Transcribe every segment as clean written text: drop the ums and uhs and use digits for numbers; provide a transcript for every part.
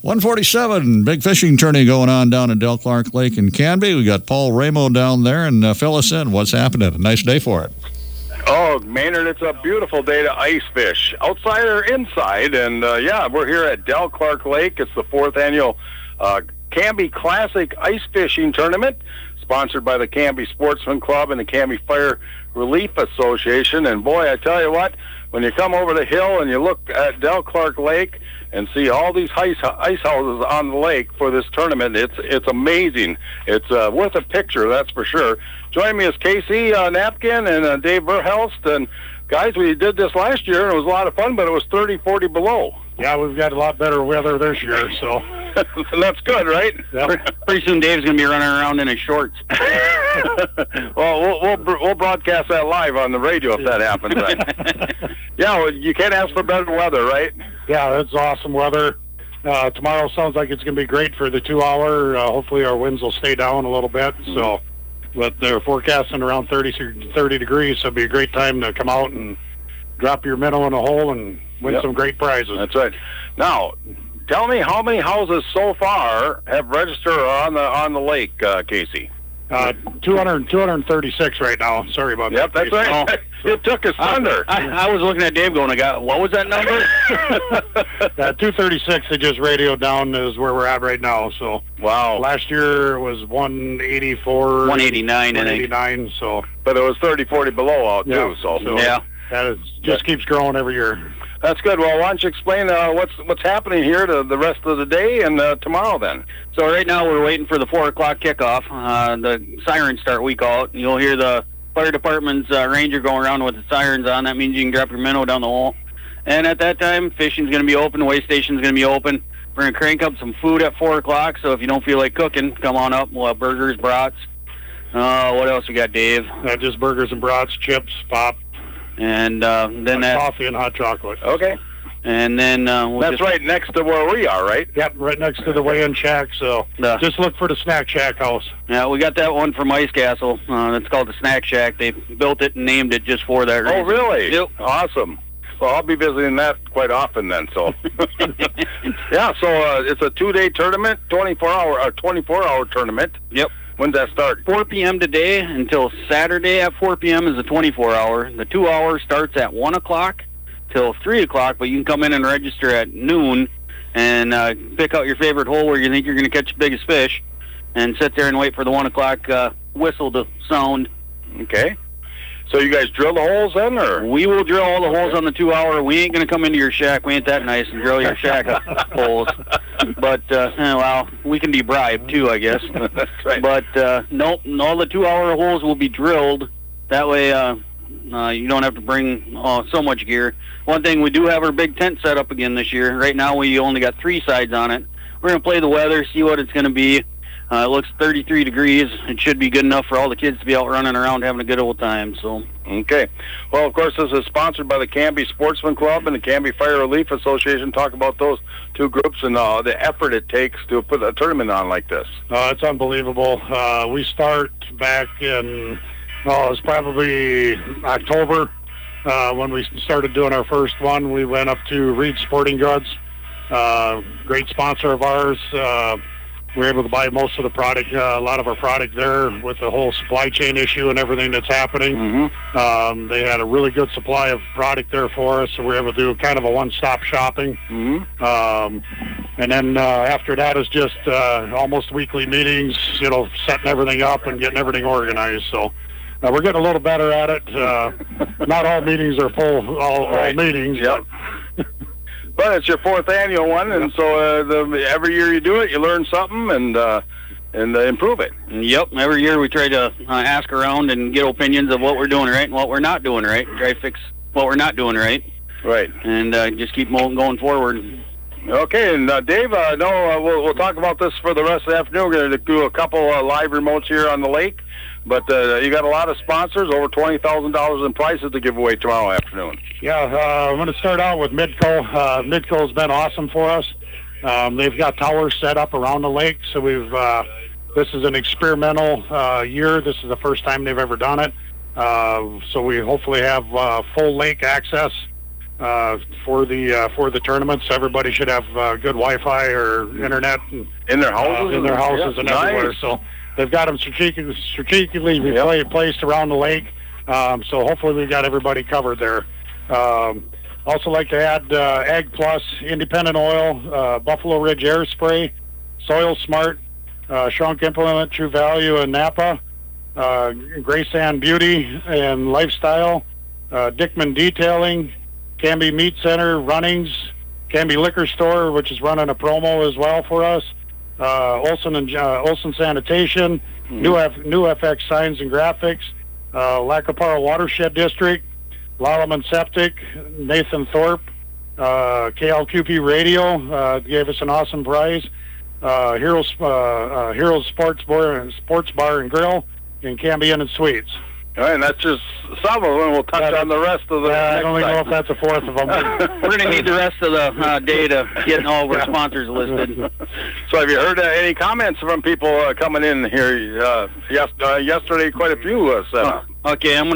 147, big fishing tourney going on down at Del Clark Lake in Canby. We got Paul Ramo down there, and fill us in. What's happening? A nice day for it. Oh, Maynard, it's a beautiful day to ice fish, outside or inside. And, we're here at Del Clark Lake. It's the 4th annual Canby Classic Ice Fishing Tournament, sponsored by the Canby Sportsman Club and the Canby Fire Relief Association. And, boy, I tell you what, when you come over the hill and you look at Del Clark Lake and see all these ice houses on the lake for this tournament, it's amazing. It's worth a picture, that's for sure. Joining me is Casey Napkin and Dave Verhelst. And, guys, we did this last year, and it was a lot of fun, but it was 30, 40 below. Yeah, we've got a lot better weather this year, so. That's good, right? Yep. Pretty soon Dave's going to be running around in his shorts. Well, we'll broadcast that live on the radio if that happens. Yeah, well, you can't ask for better weather, right? Yeah, it's awesome weather. Tomorrow sounds like it's going to be great for the 2 hour. Hopefully our winds will stay down a little bit. So, but they're forecasting around 30 degrees, so it'll be a great time to come out and drop your minnow in a hole and win some great prizes. That's right. Now, tell me how many houses so far have registered on the lake, Casey? 236 right now. Sorry about that. Yep, that's right. Oh. It took us thunder. I was looking at Dave going, what was that number? 236 they just radioed down is where we're at right now. So wow. Last year was 184. 189, 189, so. But it was 30, 40 below out, too. So yeah. That just keeps growing every year. That's good. Well, why don't you explain what's happening here to the rest of the day and tomorrow then? So right now we're waiting for the 4 o'clock kickoff. The sirens start week out. You'll hear the fire department's ranger going around with the sirens on. That means you can drop your minnow down the hole. And at that time, fishing's going to be open, weigh station's going to be open. We're going to crank up some food at 4 o'clock, so if you don't feel like cooking, come on up. We'll have burgers, brats. What else we got, Dave? Just burgers and brats, chips, pop. And then that coffee and hot chocolate. Okay. And then that's right next to where we are, right? Yep, right next to the weigh-in shack. So just look for the Snack Shack house. Yeah, we got that one from Ice Castle. It's called the Snack Shack. They built it and named it just for that reason. Oh, really? Yep. Awesome. Well, I'll be visiting that quite often then. So, yeah. So it's a 2-day tournament, 24-hour tournament. Yep. When's that start? 4 p.m. today until Saturday at 4 p.m. is the 24-hour. The 2 hour starts at 1 o'clock till 3 o'clock, but you can come in and register at noon and pick out your favorite hole where you think you're going to catch the biggest fish and sit there and wait for the 1 o'clock whistle to sound. Okay. So you guys drill the holes then, or? We will drill all the holes on the 2 hour. We ain't going to come into your shack. We ain't that nice and drill your shack holes. But, we can be bribed too, I guess. That's right. But, nope, all the 2 hour holes will be drilled. That way you don't have to bring so much gear. One thing, we do have our big tent set up again this year. Right now we only got 3 sides on it. We're going to play the weather, see what it's going to be. It looks 33 degrees. It should be good enough for all the kids to be out running around having a good old time. So, okay. Well, of course, this is sponsored by the Canby Sportsman Club and the Canby Fire Relief Association. Talk about those two groups and the effort it takes to put a tournament on like this. It's unbelievable. We start back in, it was probably October when we started doing our first one. We went up to Reed Sporting Goods, great sponsor of ours. We were able to buy most of the product, a lot of our product there with the whole supply chain issue and everything that's happening. Mm-hmm. They had a really good supply of product there for us, so we were able to do kind of a one-stop shopping. Mm-hmm. And then after that is just almost weekly meetings, setting everything up and getting everything organized. So we're getting a little better at it. Not all meetings are full, all meetings. Yep. But it's your 4th annual one, and so every year you do it, you learn something and improve it. Yep. Every year we try to ask around and get opinions of what we're doing right and what we're not doing right. Try to fix what we're not doing right. Right. And just keep going forward. Okay, and Dave, we'll talk about this for the rest of the afternoon. We're going to do a couple live remotes here on the lake. But you got a lot of sponsors, over $20,000 in prizes to give away tomorrow afternoon. Yeah, I'm going to start out with Midco. Midco's been awesome for us. They've got towers set up around the lake, so this is an experimental year. This is the first time they've ever done it. So we hopefully have full lake access for the tournaments. Everybody should have good Wi-Fi or internet in their houses, and everywhere. Nice. So they've got them strategically placed around the lake. So hopefully we've got everybody covered there. Also like to add Ag Plus, Independent Oil, Buffalo Ridge Air Spray, Soil Smart, Schunk Implement, True Value, and Napa, Gray Sand Beauty and Lifestyle, Dickman Detailing, Canby Meat Center, Runnings, Canby Liquor Store, which is running a promo as well for us, Olson Sanitation, New FX Signs and Graphics, Lacapara Watershed District, Lalaman Septic, Nathan Thorpe, KLQP Radio gave us an awesome prize, Heroes Sports Bar and Grill, and Canby Inn and Suites. All right, and that's just some of them. We'll touch on the rest of the I don't even know if that's a fourth of them. We're going to need the rest of the day to get all of our sponsors listed. So have you heard any comments from people coming in here? Yesterday, quite a few set up. Okay, I'm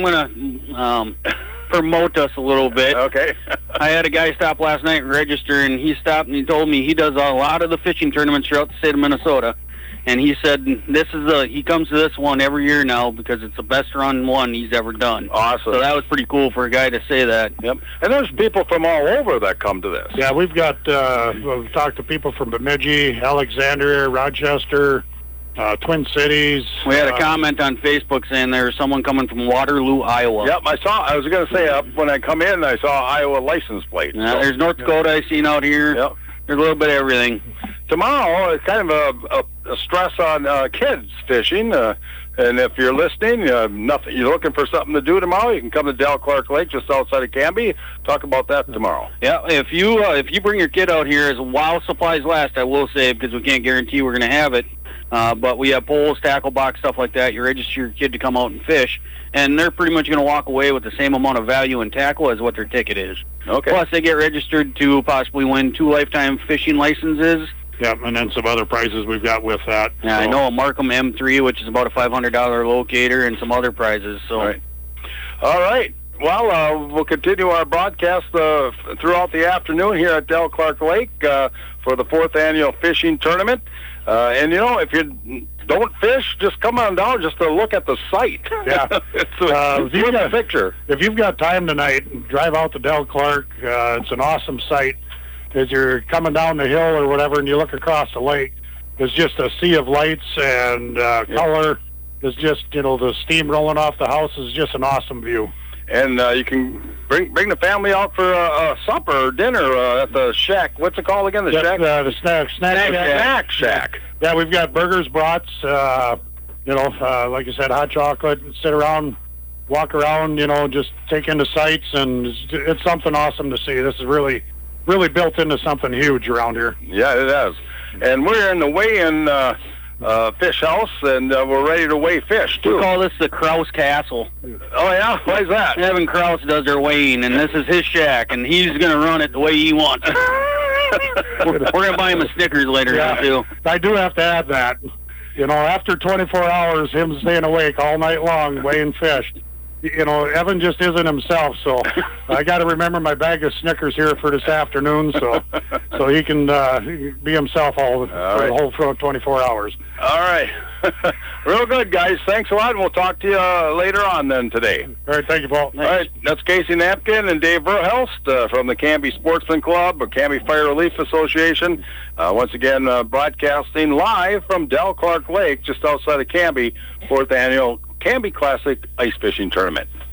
gonna promote us a little bit. Okay. I had a guy stop last night and register, and he stopped and he told me he does a lot of the fishing tournaments throughout the state of Minnesota. And he said he comes to this one every year now because it's the best run one he's ever done. Awesome. So that was pretty cool for a guy to say that. Yep. And there's people from all over that come to this. Yeah, we've talked to people from Bemidji, Alexandria, Rochester, Twin Cities. We had a comment on Facebook saying there's someone coming from Waterloo, Iowa. Yep, I was going to say, when I come in, I saw Iowa license plate. Yeah, there's North Dakota I seen out here. Yep. There's a little bit of everything. Tomorrow, it's kind of a stress on kids fishing. And if you're listening, you're looking for something to do tomorrow, you can come to Del Clark Lake just outside of Canby. Talk about that tomorrow. Yeah, if you bring your kid out here, while supplies last, I will say, because we can't guarantee we're going to have it. But we have poles, tackle box, stuff like that. You register your kid to come out and fish, and they're pretty much going to walk away with the same amount of value in tackle as what their ticket is. Okay. Plus, they get registered to possibly win 2 lifetime fishing licenses. Yep, and then some other prizes we've got with that. Yeah, so. I know a Markham M3, which is about a $500 locator, and some other prizes. So. All right. Well, we'll continue our broadcast throughout the afternoon here at Del Clark Lake for the 4th annual fishing tournament. And, if you don't fish, just come on down just to look at the site. Yeah. It's a picture. If you've got time tonight, drive out to Del Clark. It's an awesome site. As you're coming down the hill or whatever and you look across the lake, there's just a sea of lights and color. There's just, the steam rolling off the house is just an awesome view. And you can bring the family out for a supper or dinner at the shack. What's it called again? The shack? The snack shack. Yeah, we've got burgers, brats, like I said, hot chocolate. Sit around, walk around, just take in the sights, and it's something awesome to see. This is really built into something huge around here. Yeah, it is. And we're in the weigh-in fish house, and we're ready to weigh fish, too. We call this the Kraus Castle. Oh, yeah? Why is that? Evan Kraus does their weighing, and this is his shack, and he's going to run it the way he wants. We're going to buy him a Snickers later, too. I do have to add that. After 24 hours, him staying awake all night long weighing fish, Evan just isn't himself, so I got to remember my bag of Snickers here for this afternoon, so he can be himself for the whole 24 hours. All right. Real good, guys. Thanks a lot, and we'll talk to you later on then today. All right, thank you, Paul. All right, that's Casey Napkin and Dave Verhelst from the Canby Sportsman Club, or Canby Fire Relief Association. Once again, broadcasting live from Del Clark Lake, just outside of Canby, 4th annual Canby Classic Ice Fishing Tournament.